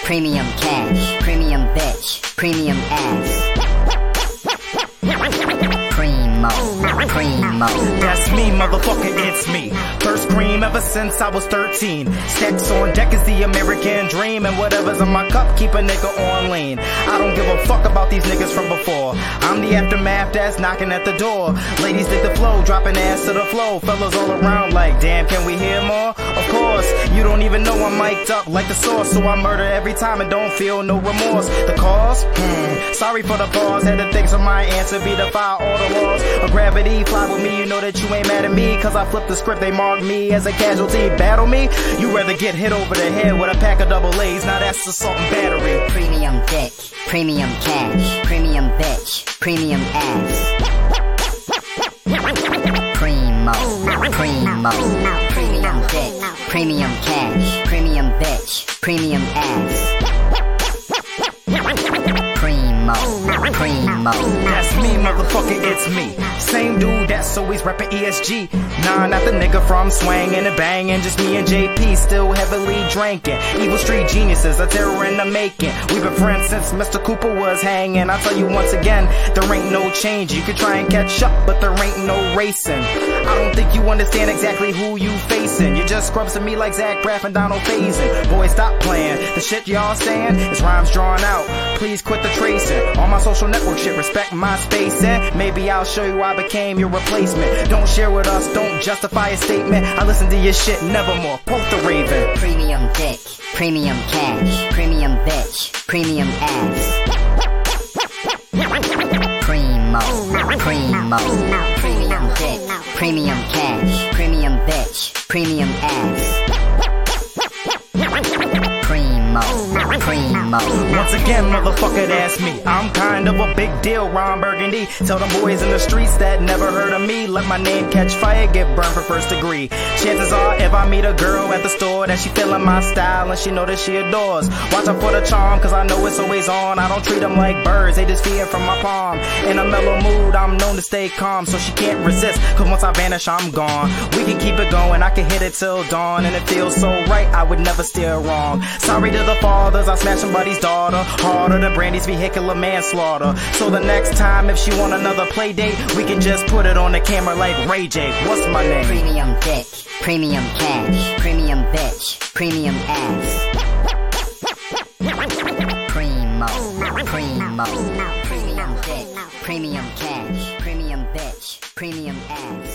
premium cash, premium bitch, premium ass. Primo. That's me, motherfucker, it's me. First cream ever since I was 13. Stacks on deck is the American dream, and whatever's in my cup, keep a nigga on lean. I don't give a fuck about these niggas from before. I'm the aftermath that's knocking at the door. Ladies dig the flow, dropping ass to the flow. Fellas all around like, damn, can we hear more? Of course, you don't even know I'm mic'd up like the sauce, so I murder every time and don't feel no remorse. The cause? Sorry for the pause. Had to think, so my answer be defy all the laws of gravity. Fly with me, you know that you ain't mad at me, cause I flipped the script, they marked me as a casualty. Battle me? You rather get hit over the head with a pack of double A's. Now that's assault and battery. Premium dick, premium cash, premium bitch, premium ass. Primo. Premium dick, premium cash, premium bitch, premium ass. Primo. That's me, motherfucker, it's me. Same dude that's always reppin' ESG. Nah, not the nigga from swangin' and bangin'. Just me and JP, still heavily drinking. Evil street geniuses, a terror in the making. We've been friends since Mr. Cooper was hanging. I tell you once again, there ain't no change. You can try and catch up, but there ain't no racing. I don't think you understand exactly who you facing. You just scrubs to me like Zach Braff and Donald Faison. Boy, stop playing. The shit y'all saying is rhymes drawn out. Please quit the tracing. On my social network shit, respect my space, and maybe I'll show you I became your replacement. Don't share with us, don't justify a statement. I listen to your shit, nevermore. Quote the Raven. Premium dick, premium cash, premium bitch, premium ass. Primo. Premium dick, premium cash, premium bitch, premium ass. Primo. Once again, motherfucker, that's me. I'm kind of a big deal, Ron Burgundy. Tell them boys in the streets that never heard of me, let my name catch fire, get burned for first degree. Chances are, if I meet a girl at the store, that she feelin' my style and she know that she adores. Watch out for the charm, cause I know it's always on. I don't treat them like birds, they just feedin' from my palm. In a mellow mood, I'm known to stay calm, so she can't resist, cause once I vanish, I'm gone. We can keep it going, I can hit it till dawn, and it feels so right, I would never steer wrong. Sorry to the fathers, I smashed somebody's daughter, harder than Brandy's vehicular manslaughter. So the next time, if she want another play date, we can just put it on the camera like Ray J. What's my name? Premium dick, premium cash, premium bitch, premium ass. Primo. Premium dick, premium cash, premium bitch, premium ass.